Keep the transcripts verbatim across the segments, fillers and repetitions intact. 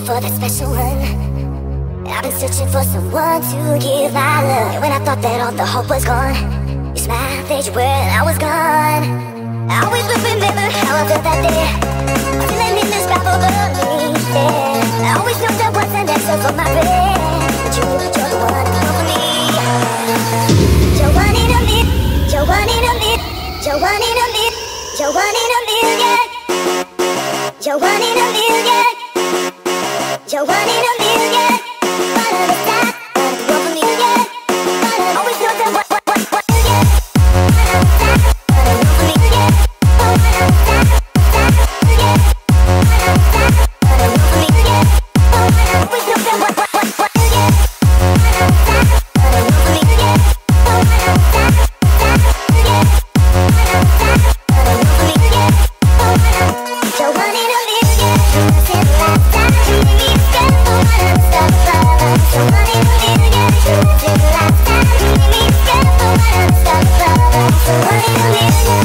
for that special one. I've been searching for someone to give my love. And when I thought that all the hope was gone, you smiled, said you were, and I was gone. I always will remember how I felt that day. I'm feeling indescribable, yeah. I always knew there was an answer for my prayer, but you, you're the one for me. You're one in a million. You're one in a million. You're one in a million. You're one in a million. You're one in a million. You're one in a million. One of a kind, one for me, yeah. Always know that what, what, what, what, yeah. One of a kind, one for me, yeah. One of a kind, yeah. One of a for me, yeah. Always know that what, what, what, what, yeah. One of a kind, one for me, yeah. One of a kind, yeah. One of a kind, one for me, yeah. You're one in a million. Once in a lifetime, you make me feel unstoppable. You're one in a million. Once in a lifetime, you make me feel unstoppable. You're one in a million.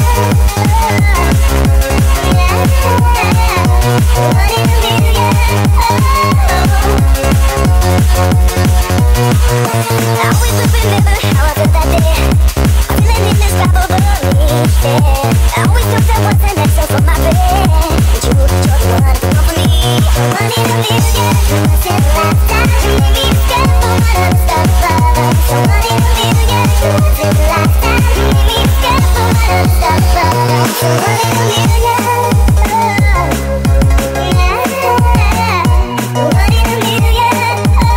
You're one in a million. I always will remember how I felt that day. I'm feeling indescribable, yeah. I always knew there was an answer for my prayer, but you, you're the one for me. You're one in a million. Once in a lifetime, you make me feel unstoppable. You're one in a million. Once in a lifetime, you make me feel unstoppable. You're one in a million. You're one in a million.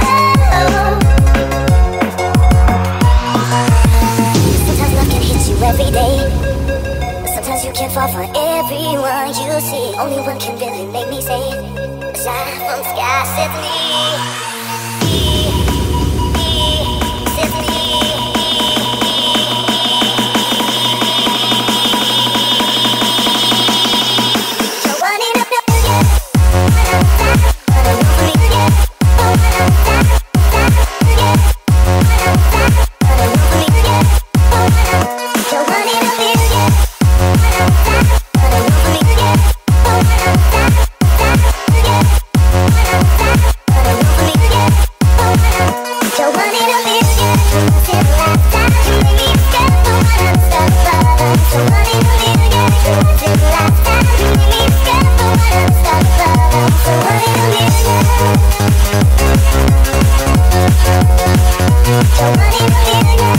Sometimes love can hit you every day. Sometimes you can fall for everyone you see. Only one can really make me say, a shine from the sky sets me. Sets me. You're one in a million. One of a kind, one for me, yeah. One of a kind, yeah. One of a kind, one for me, yeah. You're one in a million. One of a kind, one for me, yeah. One of a kind, yeah. One of a kind, one for me, yeah. You're one in a million. Once in a lifetime, you make me feel unstoppable. You're one in a million. Once in a lifetime, you make me feel unstoppable. You're one in a million. You're one in a million.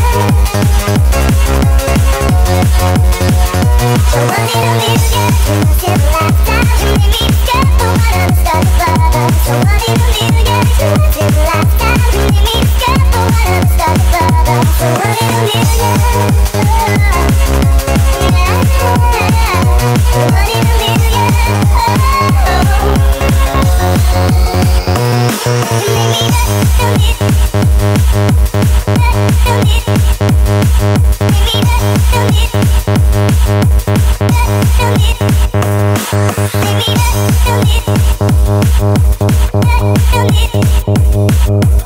You're one in a million. Once in a lifetime, you make me feel unstoppable. You're one in a million. Once in a lifetime, you make me feel unstoppable. You're one in a million. You're one in a million. You make me feel it. Feel it. Make me feel it. Feel it. Make me feel it. Feel it.